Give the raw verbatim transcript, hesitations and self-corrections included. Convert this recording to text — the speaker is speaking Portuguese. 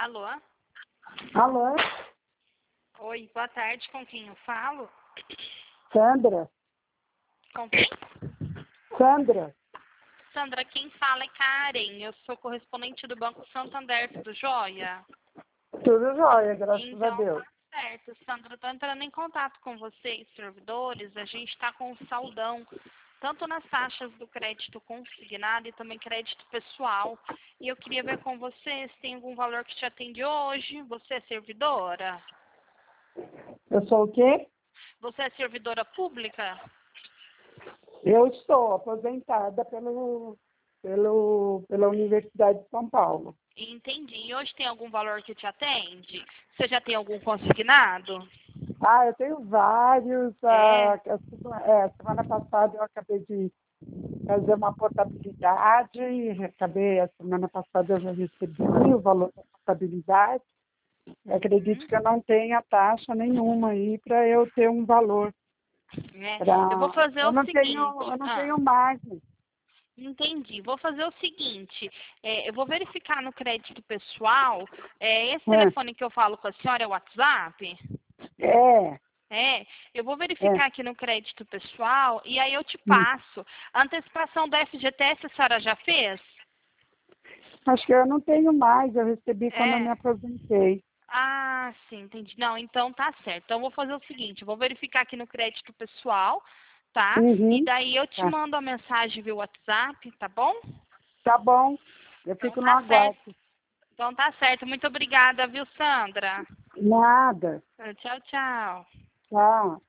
Alô? Alô? Oi, boa tarde. Com quem eu falo? Sandra? Com quem? Sandra? Sandra, quem fala é Karen. Eu sou correspondente do Banco Santander, tudo jóia? Tudo jóia, graças a Então, Deus. tá certo. Sandra, eu tô entrando em contato com vocês, servidores. A gente está com um saldão, tanto nas taxas do crédito consignado e também crédito pessoal. E eu queria ver com você se tem algum valor que te atende hoje. Você é servidora? Eu sou o quê? Você é servidora pública? Eu estou aposentada pelo, pelo, pela Universidade de São Paulo. Entendi. E hoje tem algum valor que te atende? Você já tem algum consignado? Ah, eu tenho vários. É. Ah, a semana, é, semana passada eu acabei de fazer uma portabilidade e acabei, a semana passada eu já recebi o valor da portabilidade. Eu acredito Uhum. que eu não tenha taxa nenhuma aí para eu ter um valor. É. Eu vou Pra... fazer Eu o não tenho, seguinte. eu não Ah, tenho margem. entendi. Vou fazer o seguinte. É, eu vou verificar no crédito pessoal. É, esse É, telefone que eu falo com a senhora é o WhatsApp? é, É, eu vou é. verificar aqui no crédito pessoal e aí eu te Hum. passo. A antecipação da F G T S a senhora já fez? Acho que eu não tenho mais, eu recebi quando eu me É. aposentei. Ah, sim, entendi. Não, então tá certo. Então eu vou fazer o seguinte, eu vou verificar aqui no crédito pessoal, tá? E Uhum. daí eu te Tá. mando a mensagem via WhatsApp, tá bom? Tá bom, eu Então fico no tá certo. aguardo. Então tá certo. Muito obrigada, viu, Sandra? Nada. Tchau, tchau. Tá.